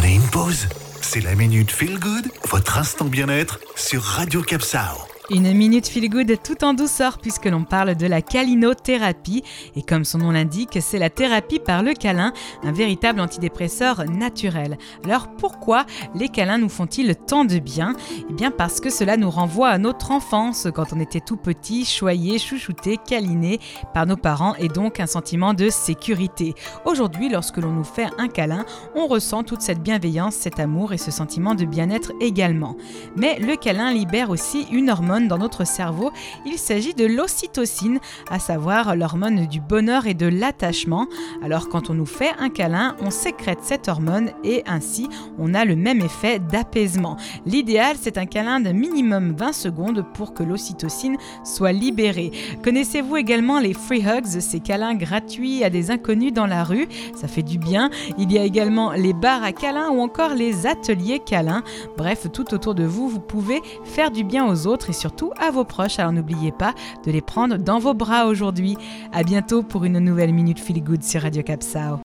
Prenez une pause. C'est la Minute Feel Good, votre instant bien-être sur Radio Capsao. Une minute feel good tout en douceur puisque l'on parle de la câlinothérapie et comme son nom l'indique, c'est la thérapie par le câlin, un véritable antidépresseur naturel. Alors pourquoi les câlins nous font-ils tant de bien ? Eh bien parce que cela nous renvoie à notre enfance quand on était tout petit, choyé, chouchouté, câliné par nos parents et donc un sentiment de sécurité. Aujourd'hui, lorsque l'on nous fait un câlin, on ressent toute cette bienveillance, cet amour et ce sentiment de bien-être également. Mais le câlin libère aussi une hormone dans notre cerveau, il s'agit de l'ocytocine, à savoir l'hormone du bonheur et de l'attachement. Alors quand on nous fait un câlin, on sécrète cette hormone et ainsi on a le même effet d'apaisement. L'idéal, c'est un câlin de minimum 20 secondes pour que l'ocytocine soit libérée. Connaissez-vous également les free hugs, ces câlins gratuits à des inconnus dans la rue? Ça fait du bien. Il y a également les bars à câlins ou encore les ateliers câlins. Bref, tout autour de vous, vous pouvez faire du bien aux autres et surtout à vos proches, alors n'oubliez pas de les prendre dans vos bras aujourd'hui. À bientôt pour une nouvelle Minute Feel Good sur Radio Capsao.